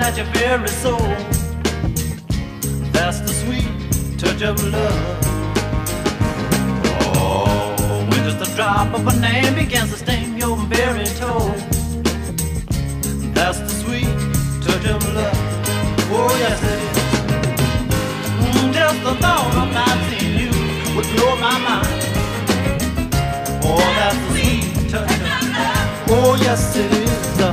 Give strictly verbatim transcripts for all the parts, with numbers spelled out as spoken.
at your very soul. That's the sweet touch of love. Oh, when just a drop of a name begins to sting your very toe. That's the sweet touch of love. Oh yes it is. Mm, just the thought of not seeing you would blow my mind. Oh, that's the sweet touch of love. Oh yes it is.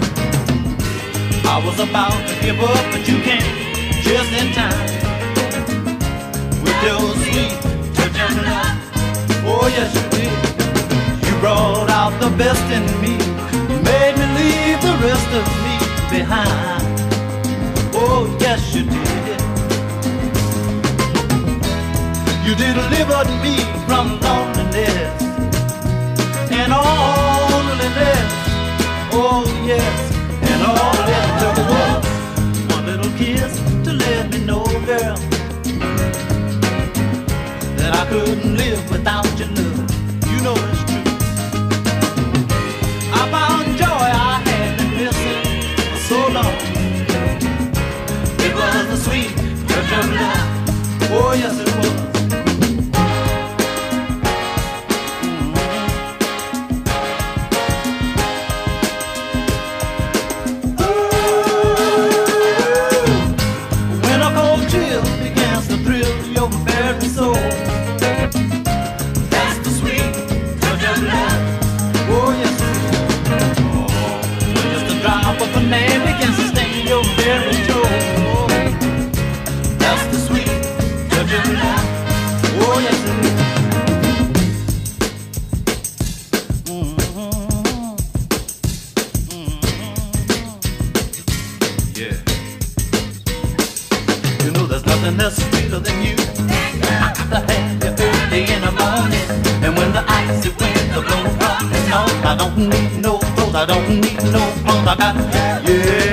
I was about to give up, but you came just in time with your sweet touch of love. Oh yes you did. You brought out the best in me, made me leave the rest of me behind. Oh yes you did. You delivered me from loneliness and all loneliness. Oh yes. And all it took was one little kiss to let me know, girl, that I couldn't live without your love. You know it's true. I found joy I had been missing for so long. It was the sweet touch of love. Oh yes it was. Nothing that's sweeter than you. I got to have you early in the morning, and when the icy winds are blowing from the north, I don't need no clothes, I don't need no clothes, I got yeah.